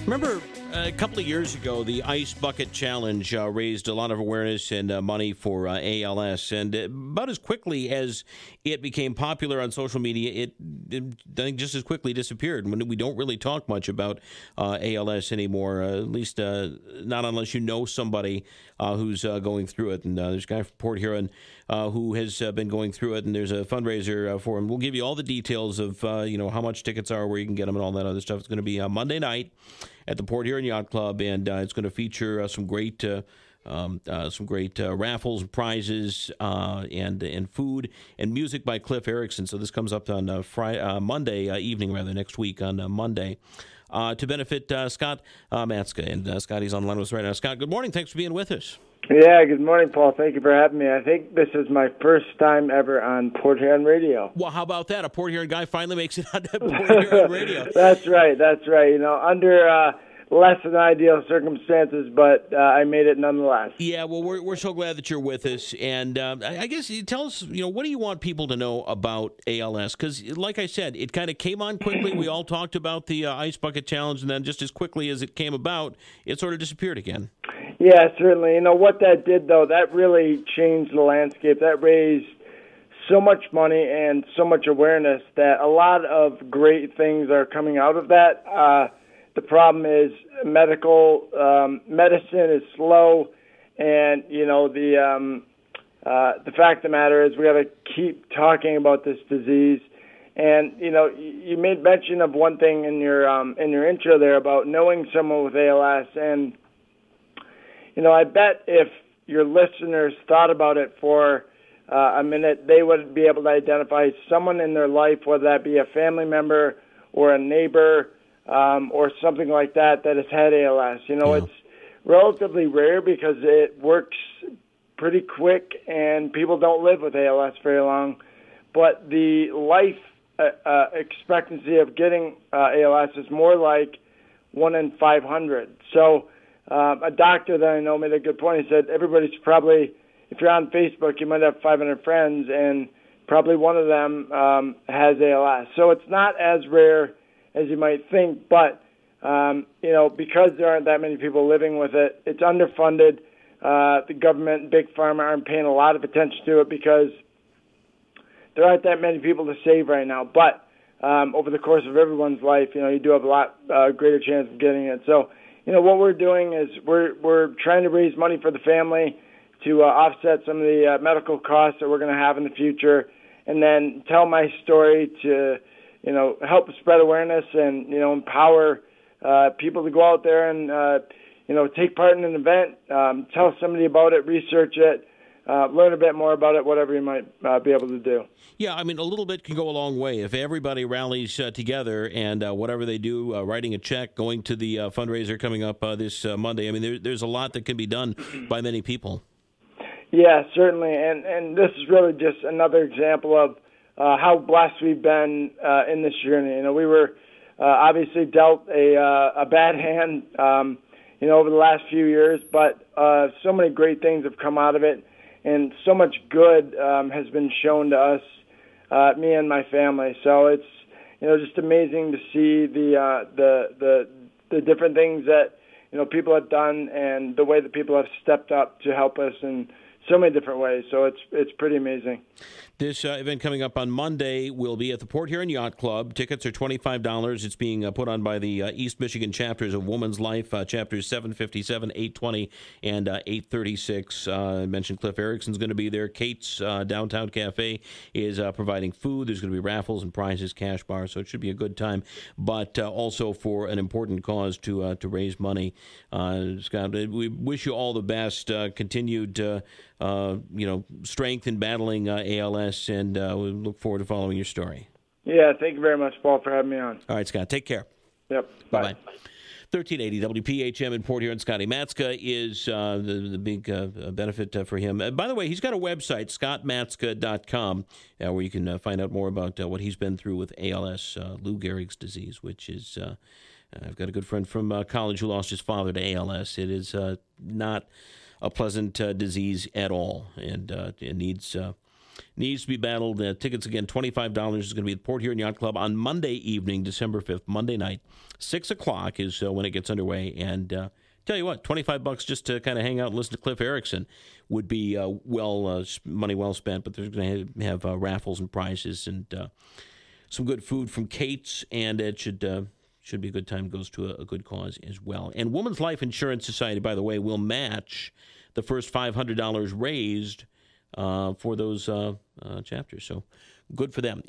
Remember a couple of years ago, the Ice Bucket Challenge raised a lot of awareness and money for ALS. And about as quickly as it became popular on social media, it I think just as quickly disappeared. We don't really talk much about ALS anymore, at least not unless you know somebody who's going through it. And there's a guy from Port Huron who has been going through it, and there's a fundraiser for him. We'll give you all the details of how much tickets are, where you can get them, and all that other stuff. It's going to be Monday night at the Port Huron Yacht Club, and it's going to feature some great raffles and prizes and food and music by Cliff Erickson. So this comes up on Monday evening, next week on Monday, to benefit Scott Matska. And Scotty's on the line with us right now. Scott, good morning. Thanks for being with us. Yeah, good morning, Paul. Thank you for having me. I think this is my first time ever on Port Huron Radio. Well, how about that? A Port Huron guy finally makes it onto Port Huron Radio. That's right. Under less than ideal circumstances, but I made it nonetheless. Yeah, well, we're so glad that you're with us. And I guess you tell us, what do you want people to know about ALS? Because, like I said, it kind of came on quickly. We all talked about the Ice Bucket Challenge, and then just as quickly as it came about, it sort of disappeared again. Yeah, certainly. What that did, though, that really changed the landscape. That raised so much money and so much awareness that a lot of great things are coming out of that. The problem is medicine is slow, and the fact of the matter is we got to keep talking about this disease. And you made mention of one thing in your intro there about knowing someone with ALS, and I bet if your listeners thought about it for a minute, they would be able to identify someone in their life, whether that be a family member or a neighbor, or something like that has had ALS. It's relatively rare because it works pretty quick and people don't live with ALS very long. But the life expectancy of getting ALS is more like 1 in 500. So a doctor that I know made a good point. He said everybody's probably, if you're on Facebook, you might have 500 friends, and probably one of them has ALS. So it's not as rare as you might think, but because there aren't that many people living with it, it's underfunded. The government, big pharma, aren't paying a lot of attention to it because there aren't that many people to save right now. But over the course of everyone's life, you do have a lot greater chance of getting it. So, what we're doing is we're trying to raise money for the family to offset some of the medical costs that we're going to have in the future, and then tell my story to help spread awareness and, empower people to go out there and, take part in an event, tell somebody about it, research it, learn a bit more about it, whatever you might be able to do. Yeah, I mean, a little bit can go a long way. If everybody rallies together and whatever they do, writing a check, going to the fundraiser coming up this Monday, I mean, there's a lot that can be done by many people. Yeah, certainly. And this is really just another example of how blessed we've been in this journey. We were obviously dealt a bad hand, over the last few years, but so many great things have come out of it, and so much good has been shown to us, me and my family. So it's just amazing to see the different things that people have done, and the way that people have stepped up to help us in so many different ways. So it's pretty amazing. This event coming up on Monday will be at the Port Huron Yacht Club. Tickets are $25. It's being put on by the East Michigan chapters of Woman's Life, chapters 757, 820, and 836. I mentioned Cliff Erickson's going to be there. Kate's Downtown Cafe is providing food. There's going to be raffles and prizes, cash bar, so it should be a good time. But also for an important cause to raise money. Scott, we wish you all the best. Continued strength in battling ALS, and we look forward to following your story. Yeah, thank you very much, Paul, for having me on. All right, Scott, take care. Yep, bye. 1380 WPHM in Port Huron. Scotty Matska is the big benefit for him. By the way, he's got a website, scottmatska.com, where you can find out more about what he's been through with ALS, Lou Gehrig's disease, which is, I've got a good friend from college who lost his father to ALS. It is not a pleasant disease at all, and it needs needs to be battled. Tickets, again, $25 is going to be at Port Huron Yacht Club on Monday evening, December 5th, Monday night. 6 o'clock is when it gets underway. And tell you what, $25 just to kind of hang out and listen to Cliff Erickson would be money well spent. But they're going to have raffles and prizes and some good food from Kate's, and it should be a good time. Goes to a good cause as well. And Women's Life Insurance Society, by the way, will match the first $500 raised for those chapters. So good for them.